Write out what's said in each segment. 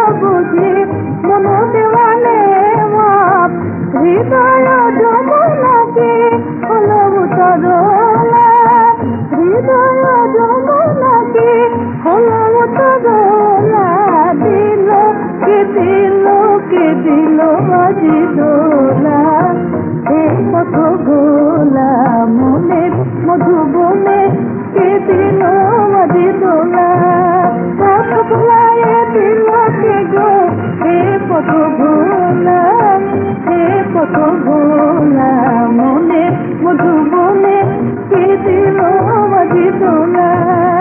বুঝি মন দেওয়ালে মাপ হৃদয় যমুনাকে হলো তরলা হৃদয় যমুনাকে হলো তরলা দিল কে দিল কে দিল আজি দোলা এ কত গোলা মনের মধুবনে কে দিল আজি দোলা কত ভোলায় দিল কে গো এ কত ভোলা এ কত ভোলা মনের মধুবনে কে দিল আজি দোলা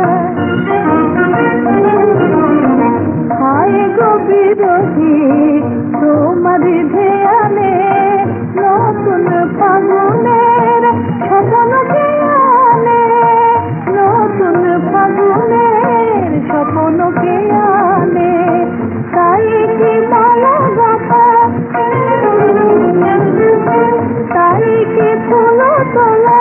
হায় গো বিরোধী তোমার ধ্যানে নতুন ফাগুনের স্বপ্ন কে আনে নতুন ফাগুনের স্বপ্ন কে আনে তাই কি মালা গাথা তাই কি ফুল তোলা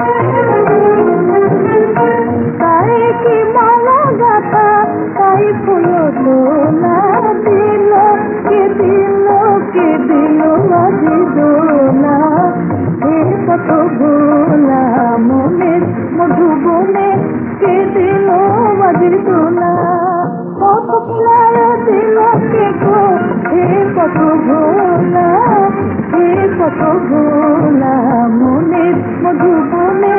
তাই কি মালা গাথা তাই ফুল তোলা দিল কে দিল কে দিল আজি দোলা এ কত ভোলা মনের মধুবনে কে দিল আজি দোলা কত ফুলায় দিল কে গো এ কত ভোলা এ কত ভোলা মনের মধুবনে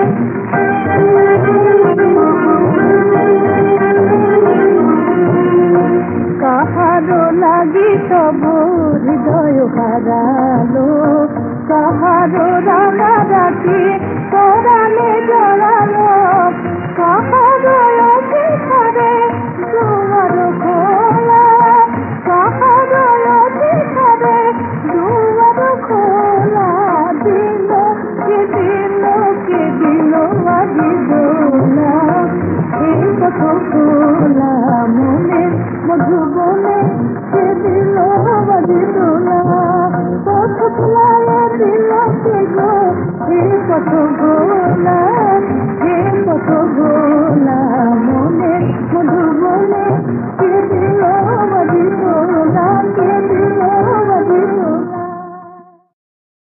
কাহারো লাগি সব হৃদয় হারালো কাহারো রাঙা রাখি পরাণে জড়ালো কাহারো অধিকারে দুয়ার খোলা কাহারো অধিকারে দুয়ার খোলা দিল কে দিল কে দিল আজি দোলা এই কত খোলা মনের মধুবনে কে দিল আজি দোলা কত ফুলায় দিল কে গো এই কত